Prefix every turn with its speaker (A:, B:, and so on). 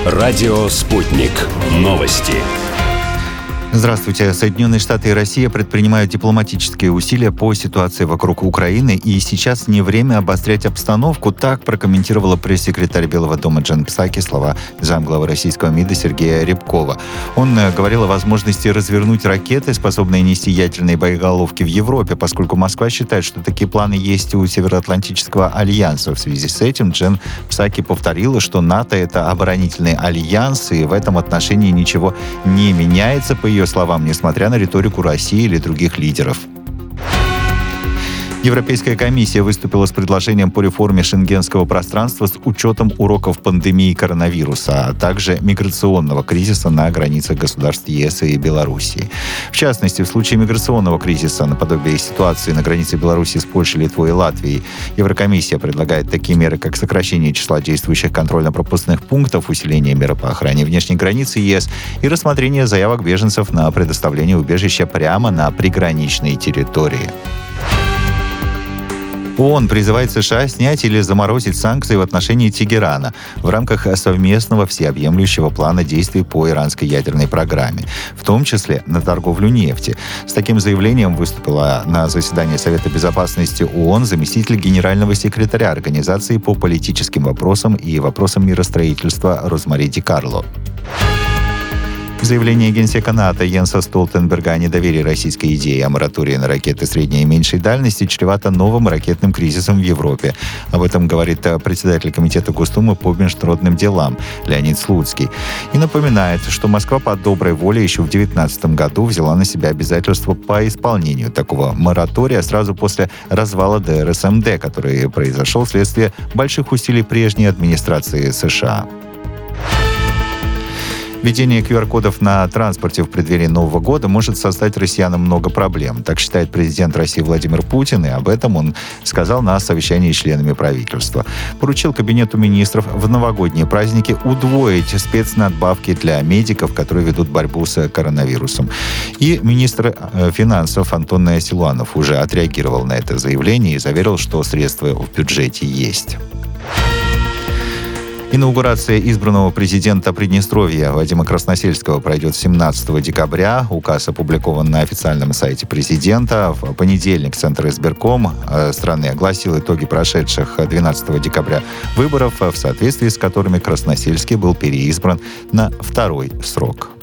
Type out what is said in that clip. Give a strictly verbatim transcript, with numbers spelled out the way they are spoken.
A: Радио «Спутник». Новости.
B: Здравствуйте. Соединенные Штаты и Россия предпринимают дипломатические усилия по ситуации вокруг Украины, и сейчас не время обострять обстановку. Так прокомментировала пресс-секретарь Белого дома Джен Псаки слова замглавы российского МИДа Сергея Рябкова. Он говорил о возможности развернуть ракеты, способные нести ядерные боеголовки в Европе, поскольку Москва считает, что такие планы есть у Североатлантического альянса. В связи с этим Джен Псаки повторила, что НАТО — это оборонительный альянс, и в этом отношении ничего не меняется, по ее словам, несмотря на риторику России или других лидеров. Европейская комиссия выступила с предложением по реформе шенгенского пространства с учетом уроков пандемии коронавируса, а также миграционного кризиса на границах государств ЕС и Белоруссии. В частности, в случае миграционного кризиса, наподобие ситуации на границе Беларуси с Польшей, Литвой и Латвией, Еврокомиссия предлагает такие меры, как сокращение числа действующих контрольно-пропускных пунктов, усиление мер по охране внешней границы ЕС и рассмотрение заявок беженцев на предоставление убежища прямо на приграничной территории. ООН призывает США снять или заморозить санкции в отношении Тегерана в рамках совместного всеобъемлющего плана действий по иранской ядерной программе, в том числе на торговлю нефти. С таким заявлением выступила на заседании Совета безопасности ООН заместитель генерального секретаря Организации по политическим вопросам и вопросам миростроительства Розмари Ди Карло. Заявление генсека НАТО Йенса Столтенберга о недоверии российской идеи о моратории на ракеты средней и меньшей дальности чревато новым ракетным кризисом в Европе. Об этом говорит председатель Комитета Госдумы по международным делам Леонид Слуцкий. И напоминает, что Москва по доброй воле еще в две тысячи девятнадцатом году взяла на себя обязательства по исполнению такого моратория сразу после развала дэ эр эс эм дэ, который произошел вследствие больших усилий прежней администрации США. Введение ку ар кодов на транспорте в преддверии Нового года может создать россиянам много проблем. Так считает президент России Владимир Путин, и об этом он сказал на совещании с членами правительства. Поручил Кабинету министров в новогодние праздники удвоить спецнадбавки для медиков, которые ведут борьбу с коронавирусом. И министр финансов Антон Силуанов уже отреагировал на это заявление и заверил, что средства в бюджете есть. Инаугурация избранного президента Приднестровья Вадима Красносельского пройдет семнадцатого декабря. Указ опубликован на официальном сайте президента. В понедельник Центр избирком страны огласил итоги прошедших двенадцатого декабря выборов, в соответствии с которыми Красносельский был переизбран на второй срок.